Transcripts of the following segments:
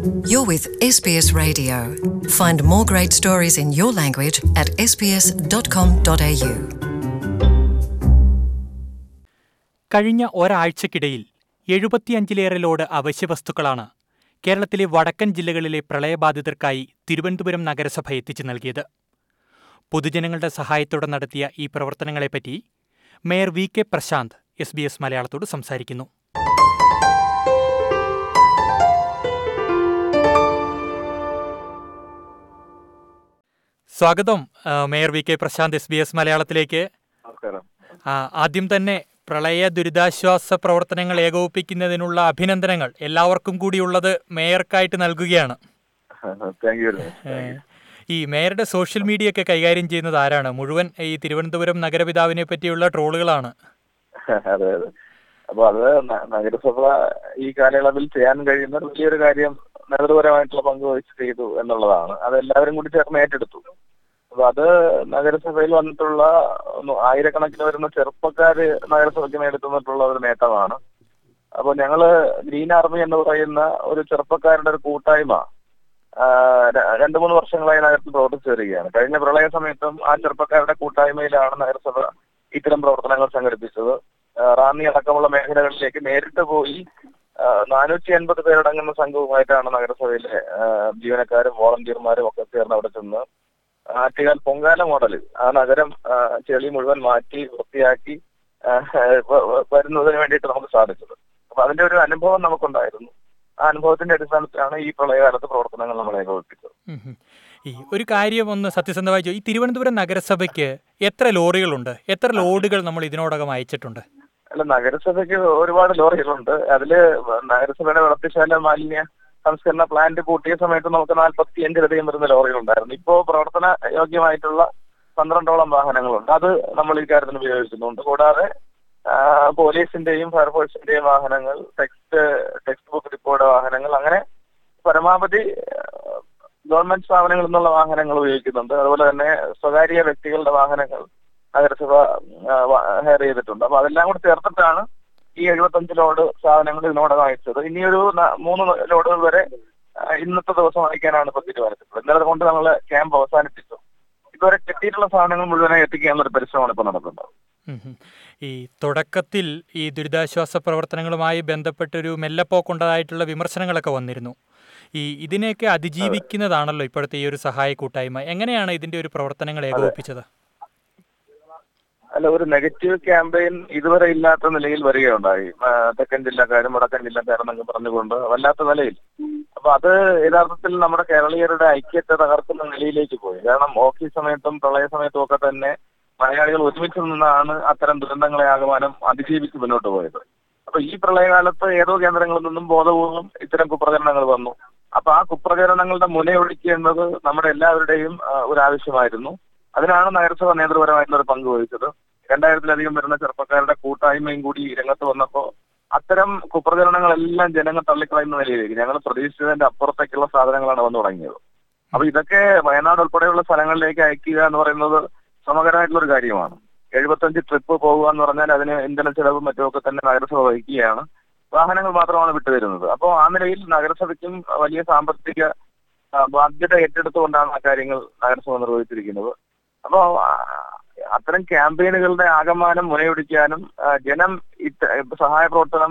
You're with SBS Radio. Find more great stories in your language at sbs.com.au. കഴിഞ്ഞ ഒരാഴ്ചക്കിടയിൽ 75-ലേറെ load അവശ്യവസ്തുക്കളാണ് കേരളത്തിലെ വടക്കൻ ജില്ലകളിലെ പ്രളയബാധിതർക്കായി തിരുവനന്തപുരം നഗരസഭ എത്തിച്ചു നൽകിയത്. പൊതുജനങ്ങളുടെ സഹായത്തോടെ നടത്തിയ ഈ പ്രവർത്തനങ്ങളെപ്പറ്റി മേയർ VK പ്രശാന്ത് SBS മലയാളത്തോട് സംസാരിക്കുന്നു. സ്വാഗതം മേയർ VK പ്രശാന്ത് SBS മലയാളത്തിലേക്ക്. ആദ്യം തന്നെ പ്രളയ ദുരിതാശ്വാസ പ്രവർത്തനങ്ങൾ ഏകോപിപ്പിക്കുന്നതിനുള്ള അഭിനന്ദനങ്ങൾ എല്ലാവർക്കും കൂടിയുള്ളത് മേയർക്കായിട്ട് നൽകുകയാണ്. ഈ മേയറുടെ സോഷ്യൽ മീഡിയ ഒക്കെ കൈകാര്യം ചെയ്യുന്നത് ആരാണ്? മുഴുവൻ ഈ തിരുവനന്തപുരം നഗരപിതാവിനെ പറ്റിയുള്ള ട്രോളുകളാണ്. അതെ അതെ. അപ്പൊ അത് നഗരസഭ ഈ കാലയളവിൽ ചെയ്യാൻ കഴിയുന്ന വലിയൊരു കാര്യം നഗരപരമായിട്ടുള്ള പങ്ക് വഹിച്ച് ചെയ്തു എന്നുള്ളതാണ്. അത് എല്ലാവരും കൂടി ചേർന്ന് ഏറ്റെടുത്തു. അപ്പൊ അത് നഗരസഭയിൽ വന്നിട്ടുള്ള ആയിരക്കണക്കിന് വരുന്ന ചെറുപ്പക്കാര് നഗരസഭയ്ക്ക് നേടിത്തന്നിട്ടുള്ള ഒരു നേട്ടമാണ്. അപ്പൊ ഞങ്ങള് ഗ്രീൻ ആർമി എന്ന് പറയുന്ന ഒരു ചെറുപ്പക്കാരുടെ ഒരു കൂട്ടായ്മ 2-3 വർഷങ്ങളായി നഗരത്തിൽ പ്രവർത്തിച്ചു വരികയാണ്. കഴിഞ്ഞ പ്രളയ സമയത്തും ആ ചെറുപ്പക്കാരുടെ കൂട്ടായ്മയിലാണ് നഗരസഭ ഇത്തരം പ്രവർത്തനങ്ങൾ സംഘടിപ്പിച്ചത്. റാന്നി അടക്കമുള്ള മേഖലകളിലേക്ക് നേരിട്ട് പോയി 480 പേരടങ്ങുന്ന സംഘവുമായിട്ടാണ് നഗരസഭയിലെ ജീവനക്കാരും വോളണ്ടിയർമാരും ഒക്കെ ചേർന്ന് അവിടെ ചെന്ന് ആറ്റുകാൽ പൊങ്കാല മോഡലിൽ ആ നഗരം ചെളി മുഴുവൻ മാറ്റി വൃത്തിയാക്കി വരുന്നതിന് വേണ്ടിയിട്ട് നമുക്ക് സാധിച്ചത്. അപ്പൊ അതിന്റെ ഒരു അനുഭവം നമുക്കുണ്ടായിരുന്നു. ആ അനുഭവത്തിന്റെ അടിസ്ഥാനത്തിലാണ് ഈ പ്രളയകാലത്ത് പ്രവർത്തനങ്ങൾ നമ്മൾ ഏകോപിപ്പിച്ചത്. ഈ ഒരു കാര്യം ഒന്ന് സത്യസന്ധമായി, ഈ തിരുവനന്തപുരം നഗരസഭയ്ക്ക് എത്ര ലോറികളുണ്ട്? എത്ര ലോഡുകൾ നമ്മൾ ഇതിനോടകം അയച്ചിട്ടുണ്ട്? അല്ല, നഗരസഭയ്ക്ക് ഒരുപാട് ലോറികളുണ്ട്. അതില് നഗരസഭയുടെ വെള്ളത്തിശാല മാലിന്യ സംസ്കരണ പ്ലാന്റ് പൂട്ടിയ സമയത്ത് നമുക്ക് 45-ലധികം വരുന്ന ലോറികളുണ്ടായിരുന്നു. ഇപ്പോ പ്രവർത്തന യോഗ്യമായിട്ടുള്ള 12ഓളം വാഹനങ്ങളുണ്ട്. അത് നമ്മൾ ഈ കാര്യത്തിന് ഉപയോഗിക്കുന്നുണ്ട്. കൂടാതെ പോലീസിന്റെയും ഫയർഫോഴ്സിന്റെയും വാഹനങ്ങൾ, ടെക്സ്റ്റ് ബുക്ക് ഡിപ്പോയുടെ വാഹനങ്ങൾ, അങ്ങനെ പരമാവധി ഗവൺമെന്റ് സ്ഥാപനങ്ങളിൽ നിന്നുള്ള വാഹനങ്ങൾ ഉപയോഗിക്കുന്നുണ്ട്. അതുപോലെ തന്നെ സ്വകാര്യ വ്യക്തികളുടെ വാഹനങ്ങൾ നഗരസഭ ഹയർ ചെയ്തിട്ടുണ്ട്. അപ്പൊ അതെല്ലാം കൂടി ചേർത്തിട്ടാണ് ഈ 75 ലോഡ് സാധനങ്ങൾ ഇതിനോടകം അയച്ചത്. ഇനിയൊരു 3 ലോഡുകൾ വരെ ഇന്നത്തെ ദിവസം അയക്കാനാണ് ഇപ്പൊ തീരുമാനിച്ചിട്ടുള്ളത്. ഇന്നലെ കൊണ്ട് നമ്മൾ ക്യാമ്പ് അവസാനിപ്പിച്ചു. ഇതുവരെ കിട്ടിയിട്ടുള്ള സാധനങ്ങൾ മുഴുവനായി എത്തിക്കാനുള്ള ഒരു പരിശ്രമമാണ് ഇപ്പൊ നടക്കുന്നത്. ഈ തുടക്കത്തിൽ ഈ ദുരിതാശ്വാസ പ്രവർത്തനങ്ങളുമായി ബന്ധപ്പെട്ടൊരു മെല്ലപ്പോക്കുണ്ടായിട്ടുള്ള വിമർശനങ്ങളൊക്കെ വന്നിരുന്നു. ഇതിനെയൊക്കെ അതിജീവിക്കുന്നതാണല്ലോ ഇപ്പോഴത്തെ ഈ ഒരു സഹായ കൂട്ടായ്മ. എങ്ങനെയാണ് ഇതിന്റെ ഒരു പ്രവർത്തനങ്ങൾ ഏകോപിപ്പിച്ചത്? അല്ല, ഒരു നെഗറ്റീവ് ക്യാമ്പയിൻ ഇതുവരെ ഇല്ലാത്ത നിലയിൽ വരികയുണ്ടായി. തെക്കൻ ജില്ലക്കാരും വടക്കൻ ജില്ലക്കാരും എന്നൊക്കെ പറഞ്ഞുകൊണ്ട് വല്ലാത്ത നിലയിൽ. അപ്പൊ അത് യഥാർത്ഥത്തിൽ നമ്മുടെ കേരളീയരുടെ ഐക്യത്തെ തകർക്കുന്ന നിലയിലേക്ക് പോയി. കാരണം ഓഖി സമയത്തും പ്രളയ സമയത്തും ഒക്കെ തന്നെ മലയാളികൾ ഒരുമിച്ച് നിന്നാണ് അത്തരം ദുരന്തങ്ങളെ ആകമാനം അതിജീവിച്ച് മുന്നോട്ട് പോയത്. അപ്പൊ ഈ പ്രളയകാലത്ത് ഏതോ കേന്ദ്രങ്ങളിൽ നിന്നും ബോധപൂർവം ഇത്തരം കുപ്രചരണങ്ങൾ വന്നു. അപ്പൊ ആ കുപ്രചരണങ്ങളുടെ മുനയൊഴിക്കേണ്ടത് നമ്മുടെ എല്ലാവരുടെയും ഒരു ആവശ്യമായിരുന്നു. അതിനാണ് നഗരസഭ നേതൃപരമായിട്ടുള്ള ഒരു പങ്ക് വഹിച്ചത്. 2000-ലധികം വരുന്ന ചെറുപ്പക്കാരുടെ കൂട്ടായ്മയും കൂടി രംഗത്ത് വന്നപ്പോ അത്തരം കുപ്രചരണങ്ങളെല്ലാം ജനങ്ങൾ തള്ളിക്കളയുന്ന നിലയിലേക്ക് ഞങ്ങൾ പ്രതീക്ഷിച്ചതിന്റെ അപ്പുറത്തേക്കുള്ള സാധനങ്ങളാണ് വന്നു തുടങ്ങിയത്. അപ്പൊ ഇതൊക്കെ വയനാട് ഉൾപ്പെടെയുള്ള സ്ഥലങ്ങളിലേക്ക് അയക്കുക എന്ന് പറയുന്നത് സമഗ്രമായിട്ടുള്ള ഒരു കാര്യമാണ്. 75 ട്രിപ്പ് പോകുക എന്ന് പറഞ്ഞാൽ അതിന് ഇന്ധന ചെലവും മറ്റുമൊക്കെ തന്നെ നഗരസഭ വഹിക്കുകയാണ്. വാഹനങ്ങൾ മാത്രമാണ് വിട്ടുതരുന്നത്. അപ്പോൾ ആ നിലയിൽ നഗരസഭയ്ക്കും വലിയ സാമ്പത്തിക ബാധ്യത ഏറ്റെടുത്തുകൊണ്ടാണ് ആ കാര്യങ്ങൾ നഗരസഭ നിർവഹിച്ചിരിക്കുന്നത്. അപ്പോ അത്തരം ക്യാമ്പയിനുകളുടെ ആകമാനം മുനയൊടിക്കാനും ജനം സഹായ പ്രവർത്തനം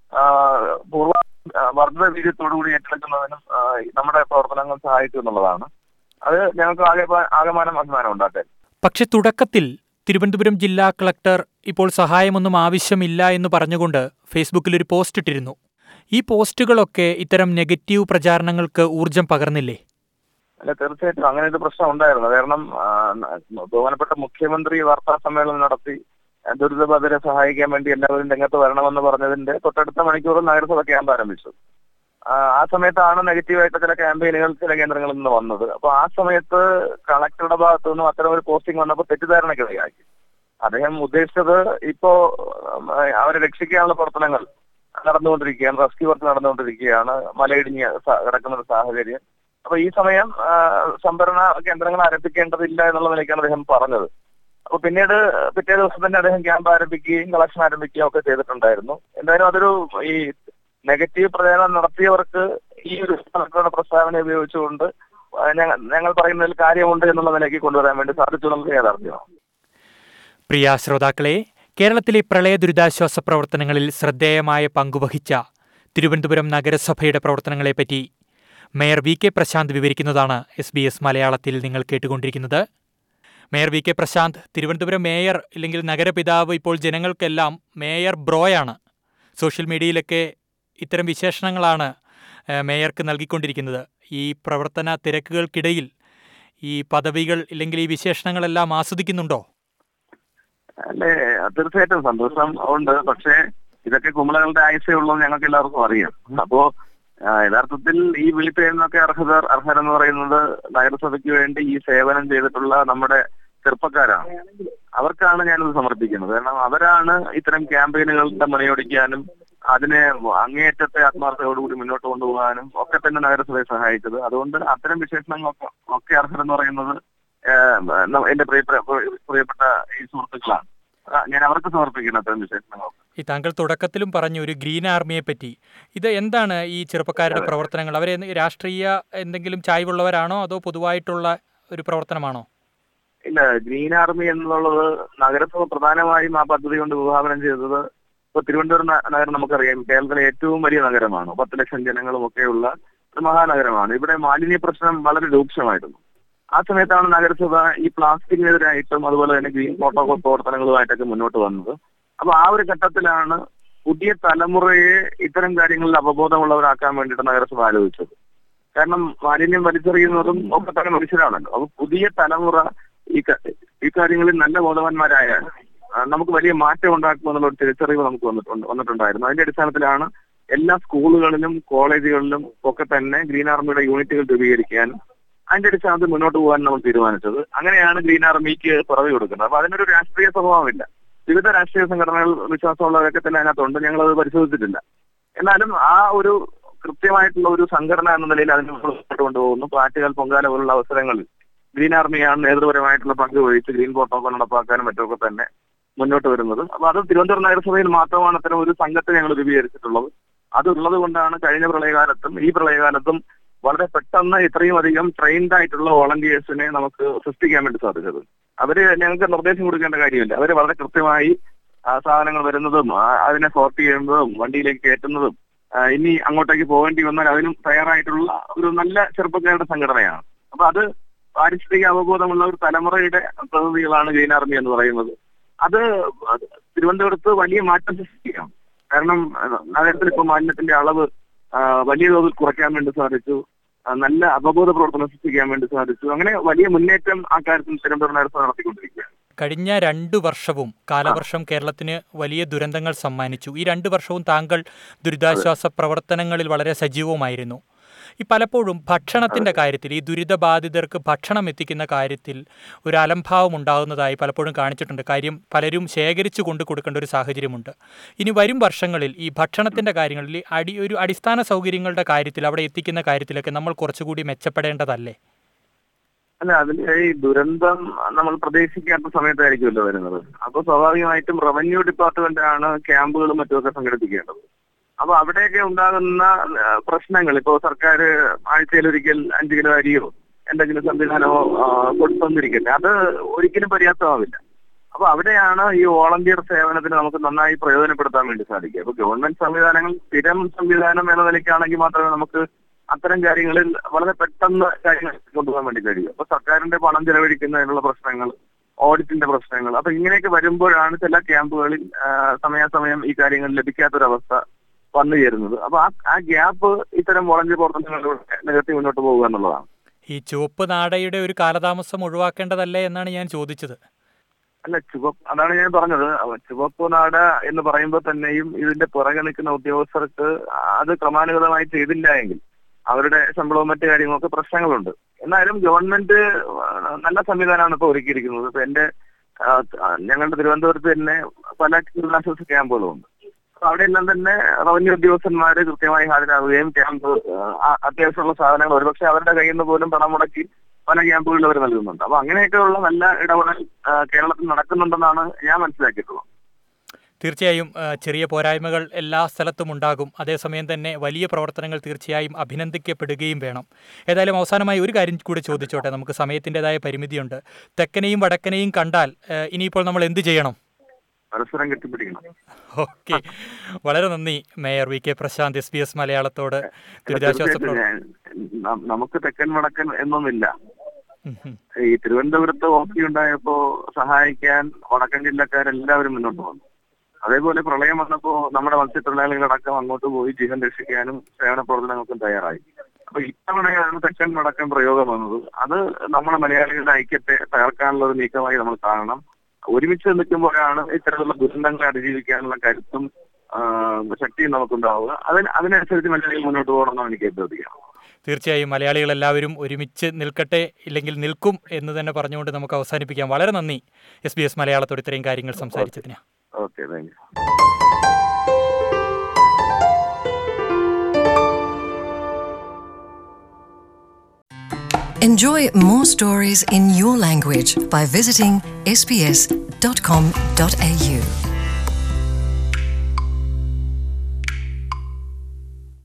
വർദ്ധിത വീര്യത്തോടുകൂടി ഏറ്റെടുക്കുന്നതിനും നമ്മുടെ പ്രവർത്തനങ്ങൾ സഹായിക്കും എന്നുള്ളതാണ്. അത് ഞങ്ങൾക്ക് ആകമാനം അഭിമാനം ഉണ്ടാക്കാൻ. പക്ഷെ തുടക്കത്തിൽ തിരുവനന്തപുരം ജില്ലാ കളക്ടർ ഇപ്പോൾ സഹായമൊന്നും ആവശ്യമില്ല എന്ന് പറഞ്ഞുകൊണ്ട് ഫേസ്ബുക്കിൽ ഒരു പോസ്റ്റ് ഇട്ടിരുന്നു. ഈ പോസ്റ്റുകളൊക്കെ ഇത്തരം നെഗറ്റീവ് പ്രചാരണങ്ങൾക്ക് ഊർജം പകർന്നില്ലേ? അല്ല, തീർച്ചയായിട്ടും അങ്ങനെ ഒരു പ്രശ്നം ഉണ്ടായിരുന്നു. കാരണം ബഹുമാനപ്പെട്ട മുഖ്യമന്ത്രി വാർത്താ സമ്മേളനം നടത്തി ദുരിതബാധിതരെ സഹായിക്കാൻ വേണ്ടി എല്ലാവരും രംഗത്ത് വരണമെന്ന് പറഞ്ഞതിന്റെ തൊട്ടടുത്ത മണിക്കൂറിൽ നഗരസഭ ക്യാമ്പ് ആരംഭിച്ചു. ആ സമയത്താണ് നെഗറ്റീവായിട്ട് ചില ക്യാമ്പയിനുകൾ ചില കേന്ദ്രങ്ങളിൽ നിന്ന് വന്നത്. അപ്പൊ ആ സമയത്ത് കളക്ടറുടെ ഭാഗത്തു നിന്നും അത്തരം ഒരു പോസ്റ്റിംഗ് വന്നപ്പോൾ തെറ്റിദ്ധാരണയ്ക്കിടയാക്കി. അദ്ദേഹം ഉദ്ദേശിച്ചത് ഇപ്പോ അവരെ രക്ഷിക്കാനുള്ള പ്രവർത്തനങ്ങൾ നടന്നുകൊണ്ടിരിക്കുകയാണ്, റെസ്ക്യൂ വർക്ക് നടന്നുകൊണ്ടിരിക്കുകയാണ്, മലയിടിഞ്ഞ് കിടക്കുന്ന ഒരു സാഹചര്യം. അപ്പൊ ഈ സമയം സംഭരണ കേന്ദ്രങ്ങൾ ആരംഭിക്കേണ്ടതില്ല എന്നുള്ള നിലയ്ക്കാണ് അദ്ദേഹം പറഞ്ഞത്. അപ്പൊ പിന്നീട് പിറ്റേ ദിവസം തന്നെ അദ്ദേഹം ക്യാമ്പ് ആരംഭിക്കുകയും കളക്ഷൻ ആരംഭിക്കുകയും ഒക്കെ ചെയ്തിട്ടുണ്ടായിരുന്നു. എന്തായാലും അതൊരു ഈ നെഗറ്റീവ് പ്രചാരണം നടത്തിയവർക്ക് ഈ ഒരു പ്രസ്താവന ഉപയോഗിച്ചുകൊണ്ട് ഞങ്ങൾ പറയുന്നതിൽ കാര്യമുണ്ട് എന്നുള്ള നിലയ്ക്ക് കൊണ്ടുവരാൻ വേണ്ടി സാധിച്ചു നമുക്ക് യാഥാർത്ഥ്യമാണ്. പ്രിയ ശ്രോതാക്കളെ, കേരളത്തിലെ പ്രളയ ദുരിതാശ്വാസ പ്രവർത്തനങ്ങളിൽ ശ്രദ്ധേയമായ പങ്കുവഹിച്ച തിരുവനന്തപുരം നഗരസഭയുടെ പ്രവർത്തനങ്ങളെപ്പറ്റി മേയർ വി കെ പ്രശാന്ത് വിവരിക്കുന്നതാണ് SBS മലയാളത്തിൽ നിങ്ങൾ കേട്ടുകൊണ്ടിരിക്കുന്നത്. Mayor V K Prashanth, Thiruvananthapuram mayor ഇല്ലെങ്കിൽ നഗരപിതാവ് ഇപ്പോൾ ജനങ്ങൾക്കെല്ലാം മേയർ ബ്രോയാണ്. സോഷ്യൽ മീഡിയയിലൊക്കെ ഇത്തരം വിശേഷണങ്ങളാണ് മേയർക്ക് നൽകിക്കൊണ്ടിരിക്കുന്നത്. ഈ പ്രവർത്തന തിരക്കുകൾക്കിടയിൽ ഈ പദവികൾ ഇല്ലെങ്കിൽ ഈ വിശേഷണങ്ങളെല്ലാം ആസ്വദിക്കുന്നുണ്ടോ? അല്ലേ, തീർച്ചയായിട്ടും സന്തോഷം ഉണ്ട്. പക്ഷേ ഇതൊക്കെ കുമ്പളകളുടെ ആയുസേ ഉള്ളൂ ഞങ്ങൾക്ക് എല്ലാവർക്കും അറിയാം. അപ്പോ യഥാർത്ഥത്തിൽ ഈ വിളിപ്പേരിനൊക്കെ അർഹരെന്ന് പറയുന്നത് നഗരസഭയ്ക്ക് വേണ്ടി ഈ സേവനം ചെയ്തിട്ടുള്ള നമ്മുടെ ചെറുപ്പക്കാരാണ്. അവർക്കാണ് ഞാനിത് സമർപ്പിക്കുന്നത്. കാരണം അവരാണ് ഇത്തരം ക്യാമ്പയിനുകളുടെ മണിയൊടിക്കാനും അതിനെ അങ്ങേയറ്റത്തെ ആത്മാർത്ഥതയോടുകൂടി മുന്നോട്ട് കൊണ്ടുപോകാനും ഒക്കെ തന്നെ നഗരസഭയെ സഹായിച്ചത്. അതുകൊണ്ട് അത്തരം വിശേഷണങ്ങളൊക്കെ അർഹരെന്ന് പറയുന്നത് എന്റെ പ്രിയപ്പെട്ട ഈ സുഹൃത്തുക്കളാണ്. ഞാൻ അവർക്ക് സമർപ്പിക്കുന്ന അത്തരം വിശേഷണങ്ങൾ. ഈ താങ്കൾ തുടക്കത്തിലും പറഞ്ഞു ഒരു ഗ്രീൻ ആർമിയെ പറ്റി. ഇത് എന്താണ് ഈ ചെറുപ്പക്കാരുടെ പ്രവർത്തനങ്ങൾ? അവരെ രാഷ്ട്രീയ എന്തെങ്കിലും ചായ്വുള്ളവരാണോ അതോ പൊതുവായിട്ടുള്ള ഒരു പ്രവർത്തനമാണോ? ഇല്ല, ഗ്രീൻ ആർമി എന്നുള്ളത് നഗരസഭ പ്രധാനമായും ആ പദ്ധതി കൊണ്ട് വിഭാവനം ചെയ്തത്. ഇപ്പൊ തിരുവനന്തപുരം നഗരം നമുക്കറിയാം, കേരളത്തിലെ ഏറ്റവും വലിയ നഗരമാണ്. 10 ലക്ഷം ജനങ്ങളും ഒക്കെയുള്ള ഒരു മഹാനഗരമാണ്. ഇവിടെ മാലിന്യ പ്രശ്നം വളരെ രൂക്ഷമായിരുന്നു. ആ സമയത്താണ് നഗരസഭ ഈ പ്ലാസ്റ്റിക്കിനെതിരായിട്ടും അതുപോലെ തന്നെ ഗ്രീൻ പ്രോട്ടോകോൾ പ്രവർത്തനങ്ങളുമായിട്ടൊക്കെ മുന്നോട്ട് വന്നത്. അപ്പൊ ആ ഒരു ഘട്ടത്തിലാണ് പുതിയ തലമുറയെ ഇത്തരം കാര്യങ്ങളിൽ അവബോധമുള്ളവരാക്കാൻ വേണ്ടിയിട്ട് നഗരസഭ ആലോചിച്ചത്. കാരണം മാലിന്യം വലിച്ചെറിയുന്നതും ഒക്കെ തന്നെ മനുഷ്യരാണല്ലോ. അപ്പൊ പുതിയ തലമുറ ഈ കാര്യങ്ങളിൽ നല്ല ബോധവാന്മാരായാൽ നമുക്ക് വലിയ മാറ്റം ഉണ്ടാക്കുമെന്നുള്ള ഒരു തിരിച്ചറിവ് നമുക്ക് വന്നിട്ടുണ്ടായിരുന്നു. അതിന്റെ അടിസ്ഥാനത്തിലാണ് എല്ലാ സ്കൂളുകളിലും കോളേജുകളിലും ഒക്കെ തന്നെ ഗ്രീൻ ആർമിയുടെ യൂണിറ്റുകൾ രൂപീകരിക്കാനും അതിന്റെ അടിസ്ഥാനത്തിൽ മുന്നോട്ട് പോകാൻ നമ്മൾ തീരുമാനിച്ചത്. അങ്ങനെയാണ് ഗ്രീൻ ആർമിക്ക് പുറകെ കൊടുക്കുന്നത്. അപ്പൊ അതിനൊരു രാഷ്ട്രീയ സ്വഭാവമില്ല. വിവിധ രാഷ്ട്രീയ സംഘടനകൾ വിശ്വാസമുള്ളവരൊക്കെ തന്നെ അതിനകത്തുണ്ട്. ഞങ്ങളത് പരിശോധിച്ചിട്ടില്ല. എന്നാലും ആ ഒരു കൃത്യമായിട്ടുള്ള ഒരു സംഘടന എന്ന നിലയിൽ അതിനെ മുന്നോട്ട് കൊണ്ടുപോകുന്നു. പാറ്റുകൾ പൊങ്കാല പോലുള്ള അവസരങ്ങളിൽ ഗ്രീൻ ആർമിയാണ് നേതൃപരമായിട്ടുള്ള പങ്ക് വഹിച്ച് ഗ്രീൻ പ്രോട്ടോകോൾ നടപ്പാക്കാനും മറ്റൊക്കെ തന്നെ മുന്നോട്ട് വരുന്നത്. അപ്പൊ അത് തിരുവനന്തപുരം നഗരസഭയിൽ മാത്രമാണ് അത്തരം ഒരു സംഘത്തെ ഞങ്ങൾ രൂപീകരിച്ചിട്ടുള്ളത്. അതുള്ളത് കൊണ്ടാണ് കഴിഞ്ഞ പ്രളയകാലത്തും ഈ പ്രളയകാലത്തും വളരെ പെട്ടെന്ന് ഇത്രയും അധികം ട്രെയിൻഡ് ആയിട്ടുള്ള വോളണ്ടിയേഴ്സിനെ നമുക്ക് സൃഷ്ടിക്കാൻ വേണ്ടി സാധിച്ചത്. അവര് ഞങ്ങൾക്ക് നിർദ്ദേശം കൊടുക്കേണ്ട കാര്യമില്ല. അവര് വളരെ കൃത്യമായി സാധനങ്ങൾ വരുന്നതും അതിനെ സോർട്ട് ചെയ്യുന്നതും വണ്ടിയിലേക്ക് കയറ്റുന്നതും ഇനി അങ്ങോട്ടേക്ക് പോകേണ്ടി വന്നാൽ അതിനും തയ്യാറായിട്ടുള്ള ഒരു നല്ല ചെറുപ്പക്കാരുടെ സംഘടനയാണ്. അപ്പൊ അത് പാരിസ്ഥിതിക അവബോധമുള്ള ഒരു തലമുറയുടെ പ്രതിനിധികളാണ് ഗ്രീൻ ആർമി എന്ന് പറയുന്നത്. അത് തിരുവനന്തപുരത്ത് വലിയ മാറ്റം സൃഷ്ടിക്കാം. കാരണം നഗരത്തിൽ ഇപ്പോൾ മാലിന്യത്തിന്റെ അളവ് വലിയ തോതിൽ കുറയ്ക്കാൻ വേണ്ടി സാധിച്ചു. നല്ല അവബോധ പ്രവർത്തനം സൃഷ്ടിക്കാൻ വേണ്ടി സാധിച്ചു. അങ്ങനെ വലിയ മുന്നേറ്റം ആ കാര്യത്തിൽ തിരുവനന്തപുരം നഗരസഭ നടത്തിക്കൊണ്ടിരിക്കുകയാണ്. കഴിഞ്ഞ 2 വർഷവും കാലവർഷം കേരളത്തിന് വലിയ ദുരന്തങ്ങൾ സമ്മാനിച്ചു. ഈ 2 വർഷവും താങ്കൾ ദുരിതാശ്വാസ പ്രവർത്തനങ്ങളിൽ വളരെ സജീവമായിരുന്നു. ഈ പലപ്പോഴും ഭക്ഷണത്തിൻ്റെ കാര്യത്തിൽ ഈ ദുരിതബാധിതർക്ക് ഭക്ഷണം എത്തിക്കുന്ന കാര്യത്തിൽ ഒരു അലംഭാവം ഉണ്ടാകുന്നതായി പലപ്പോഴും കാണിച്ചിട്ടുണ്ട്. കാര്യം പലരും ശേഖരിച്ചു കൊണ്ട് കൊടുക്കേണ്ട ഒരു സാഹചര്യമുണ്ട്. ഇനി വരും വർഷങ്ങളിൽ ഈ ഭക്ഷണത്തിൻ്റെ കാര്യങ്ങളിൽ ഒരു അടിസ്ഥാന സൗകര്യങ്ങളുടെ കാര്യത്തിൽ അവിടെ എത്തിക്കുന്ന കാര്യത്തിലൊക്കെ നമ്മൾ കുറച്ചുകൂടി മെച്ചപ്പെടേണ്ടതല്ലേ? അല്ല, അതിൽ ഈ ദുരന്തം നമ്മൾ പ്രതീക്ഷിക്കാത്ത സമയത്തായിരിക്കുമല്ലോ വരുന്നത്. അപ്പോൾ സ്വാഭാവികമായിട്ടും റവന്യൂ ഡിപ്പാർട്ട്മെന്റ് ആണ് ക്യാമ്പുകളും മറ്റുമൊക്കെ സംഘടിപ്പിക്കേണ്ടത്. അപ്പൊ അവിടെയൊക്കെ ഉണ്ടാകുന്ന പ്രശ്നങ്ങൾ, ഇപ്പോ സർക്കാർ ആഴ്ചയിലൊരിക്കൽ 5 കിലോ അരിയോ എന്തെങ്കിലും സംവിധാനമോ കൊടുത്തൊന്നിരിക്കട്ടെ, അത് ഒരിക്കലും പര്യാപ്തമാവില്ല. അപ്പൊ അവിടെയാണ് ഈ വോളണ്ടിയർ സേവനത്തിന് നമുക്ക് നന്നായി പ്രയോജനപ്പെടുത്താൻ വേണ്ടി സാധിക്കുക. അപ്പൊ ഗവൺമെന്റ് സംവിധാനങ്ങൾ സ്ഥിരം സംവിധാനം എന്ന നിലയ്ക്കാണെങ്കിൽ മാത്രമേ നമുക്ക് അത്തരം കാര്യങ്ങളിൽ വളരെ പെട്ടെന്ന് കാര്യങ്ങൾ കൊണ്ടുപോകാൻ വേണ്ടി കഴിയും. അപ്പൊ സർക്കാരിന്റെ പണം ചെലവഴിക്കുന്നതിനുള്ള പ്രശ്നങ്ങൾ, ഓഡിറ്റിന്റെ പ്രശ്നങ്ങൾ, അപ്പൊ ഇങ്ങനെയൊക്കെ വരുമ്പോഴാണ് ചില ക്യാമ്പുകളിൽ സമയാസമയം ഈ കാര്യങ്ങൾ ലഭിക്കാത്തൊരവസ്ഥ വന്നു ചേരുന്നത്. അപ്പൊ ആ ഗ്യാപ്പ് ഇത്തരം വോളണ്ടിയർ പ്രവർത്തനങ്ങളിലൂടെ നികത്തി മുന്നോട്ട് പോകുക എന്നുള്ളതാണ്. ഈ ചുവപ്പ് നാടയുടെ ഒരു കാലതാമസം ഒഴിവാക്കേണ്ടതല്ലേ എന്നാണ് ഞാൻ ചോദിച്ചത്. അല്ല, അതാണ് ഞാൻ പറഞ്ഞത്. ചുവപ്പ് നാട എന്ന് പറയുമ്പോൾ തന്നെയും ഇതിന്റെ പുറകെ നിൽക്കുന്ന ഉദ്യോഗസ്ഥർക്ക് അത് ക്രമാനുഗതമായി ചെയ്തില്ല എങ്കിൽ അവരുടെ ശമ്പളവും മറ്റു കാര്യങ്ങളൊക്കെ പ്രശ്നങ്ങളുണ്ട്. എന്നാലും ഗവൺമെന്റ് നല്ല സംവിധാനമാണ് ഇപ്പോൾ ഒരുക്കിയിരിക്കുന്നത്. ഇപ്പൊ ഞങ്ങളുടെ തിരുവനന്തപുരത്ത് തന്നെ പല ദുരിതാശ്വാസ ക്യാമ്പുകളുമുണ്ട്. അവിടെയെല്ലാം തന്നെ റവന്യൂ ഉദ്യോഗസ്ഥന്മാര് കൃത്യമായി ഹാജരാകുകയും ക്യാമ്പ് അത്യാവശ്യമുള്ള സാധനങ്ങൾ ഒരുപക്ഷെ അവരുടെ കയ്യിൽ നിന്ന് പോലും പണം മുടക്കി പല ക്യാമ്പുകളിൽ അവർ നൽകുന്നുണ്ട്. അപ്പൊ അങ്ങനെയൊക്കെയുള്ള നല്ല ഇടപെടൽ കേരളത്തിൽ നടക്കുന്നുണ്ടെന്നാണ് ഞാൻ മനസ്സിലാക്കിയിട്ടുള്ളത്. തീർച്ചയായും ചെറിയ പോരായ്മകൾ എല്ലാ സ്ഥലത്തും ഉണ്ടാകും. അതേസമയം തന്നെ വലിയ പ്രവർത്തനങ്ങൾ തീർച്ചയായും അഭിനന്ദിക്കപ്പെടുകയും വേണം. ഏതായാലും അവസാനമായി ഒരു കാര്യം കൂടി ചോദിച്ചോട്ടെ, നമുക്ക് സമയത്തിൻ്റെതായ പരിമിതിയുണ്ട്. തെക്കനെയും വടക്കനെയും കണ്ടാൽ ഇനിയിപ്പോൾ നമ്മൾ എന്ത് ചെയ്യണം? പരസ്പരം കെട്ടിപ്പിടിക്കണം. ഓക്കെ, വളരെ നന്ദി mayor V K Prashanth SBS മലയാളത്തോട് ദുരിതാശ്വാസ നമുക്ക് തെക്കൻ വടക്കൻ എന്നൊന്നില്ല. ഈ തിരുവനന്തപുരത്ത് ഓക്കി ഉണ്ടായപ്പോ സഹായിക്കാൻ വടക്കൻ ജില്ലക്കാരെല്ലാവരും മുന്നോട്ട് വന്നു. അതേപോലെ പ്രളയം വന്നപ്പോ നമ്മുടെ മത്സ്യത്തൊഴിലാളികളടക്കം അങ്ങോട്ട് പോയി ജീവൻ രക്ഷിക്കാനും സേവന പ്രവർത്തനങ്ങൾക്കും തയ്യാറായി. അപ്പൊ ഇത്തവണയാണ് തെക്കൻ വടക്കൻ പ്രയോഗം വന്നത്. അത് നമ്മുടെ മലയാളികളുടെ ഐക്യത്തെ തകർക്കാനുള്ള ഒരു നീക്കമായി നമ്മൾ കാണണം. ഒരുമിച്ച് നിൽക്കുമ്പോഴാണ് ഇത്തരത്തിലുള്ള ദുരന്തങ്ങളെ അതിജീവിക്കാനുള്ള കരുത്തും ശക്തിയും നമുക്കുണ്ടാവുക. അതിനനുസരിച്ച് മലയാളികൾ മുന്നോട്ട് പോകണമെന്നാണ് എനിക്ക് അഭ്യർത്ഥിക്കുന്നത്. തീർച്ചയായും മലയാളികൾ എല്ലാവരും ഒരുമിച്ച് നിൽക്കട്ടെ, ഇല്ലെങ്കിൽ നിൽക്കും എന്ന് തന്നെ പറഞ്ഞുകൊണ്ട് നമുക്ക് അവസാനിപ്പിക്കാം. വളരെ നന്ദി SBS മലയാളത്തോട് ഇത്രയും കാര്യങ്ങൾ സംസാരിച്ചതിന്. Okay, thank you. Enjoy more stories in your language by visiting sbs.com.au.